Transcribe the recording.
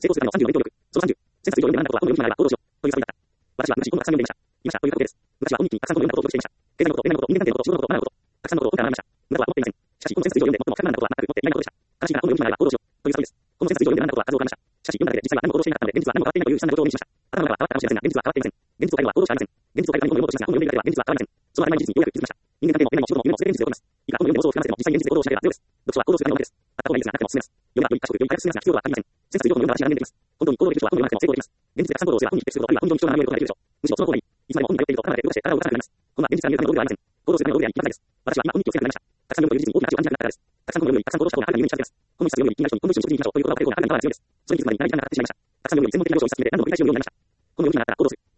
成功するための30の勉強力。その30、センサス以上に学んだことは、この世に学んだら行動しよう。という作品だった。私は昔、この学3年でいました。いました。という過去形です。昔はこの日記にたくさんこのようなことを記していました。経済のこと、恋愛のこと、人間関係のこと、仕事のこと、学ぶこと、たくさんのことを本から学びました。無駄とは思っていません。しかし、このセンサス以上に読んで、最も100万なことは全く持っていないことでした。悲しいが、この世に学んだら行動しよう。という作品です。このセンサス以上に読んで学んだことは数多くありました。しかし、読んだだけで実際は何も行動していなかったので、現実は何も変わっていないという悲惨な状況を目にしました。頭の中は変わったかもしれませんが、現実は変わっていません。現実を変えるのは行動しかありません。現実を変えるために本を読もうとしますが、本を読んでいるだけでは現実は変わりません。その当たり前の事実にようやく気づきました。その当たり前の事実にようやく気づきました。人間関係のこと、夢も自然に夢も想像を膨らませても、実際に現実で行動しなくても、実際に現実で行動しなければゼロです。読書は行動するためのものです。あった方がいいですが、なくてもおすすめです。読めばより賢く、より早く進めますが、必要はありません。センサス以上の読んだ私が年齢です。本当に行動できる人は本を読まなくても成功できます。現実でたくさん行動をすれば本に匹敵すること、あるいは本上に貴重な内容を得ることができるでしょう。むしろその方がいい。いつまでも本に頼っていると、頭が動かして体を動かさなくなります。こんな現実が見えるための道具ではありません。行動するための道具では言い方です。私は今本に気をつけなくなりました。たくさん読むという事実に大きな価値を感じなくなったからです。たくさん本を読むよりたくさん行動した方がある意味に夢に近づけます。本一冊読むより気になる人に本の一緒に食事に行きましょうということが分かる方がある意味に強いです。その気づきまでに長い時間がかかってしまいました。たくさん読むより専門的な情報を一冊決めて何度も繰り返し読むようになりました。このようになったら行動する。